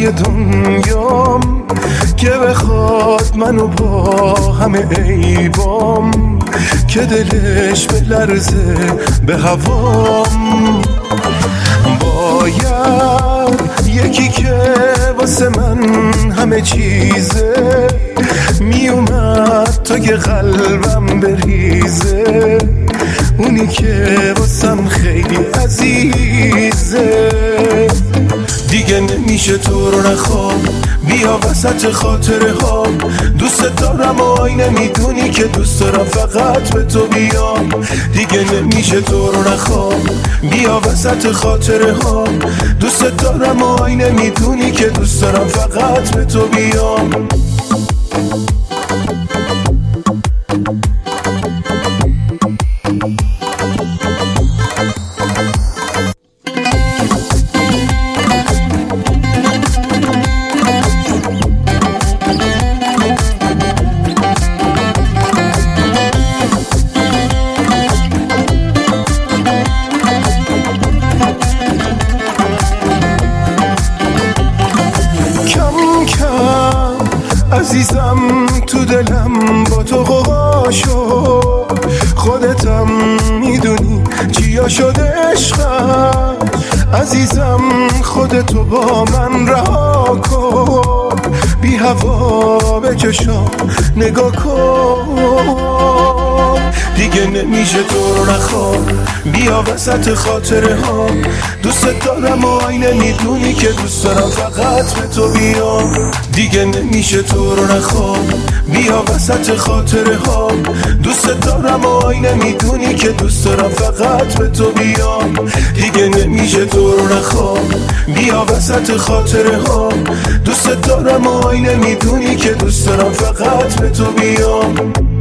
توی دنیام که بخواد منو با همه عیبام، که دلش بلرزه به هوام. باید یکی که واسه من همه چیزه میومد تا که قلبم بریزه، اونی که واسم خیلی عزیزه. دیگه نمیشه تو رو نخوام، بیا وسط خاطره ها. دوست دارم و آینه میدونی که دوست دارم فقط به تو بیام. دیگه نمیشه تو رو نخوام، بیا وسط خاطره ها. دوست دارم و آینه میدونی که دوست دارم فقط به تو بیام. عزیزم تو دلم با تو قوا شد، خودتم میدونی چیا شد عشقم. عزیزم خودتو با من رها کن، بی هوا به چشام نگاه کن. دیگه نمیشه تو رو نخوام، بیا وسط خاطره ها. دوست دارم و آینه میدونی که دوست دارم فقط به تو بیام. دیگه نمیشه تو رو نخوام، بیا وسط خاطره ها. دوست دارم و آینه میدونی که دوست دارم فقط به تو بیام. دیگه نمیشه تو رو نخوام، بیا وسط خاطره ها. دوست دارم و آینه میدونی که دوست دارم فقط به تو بیام.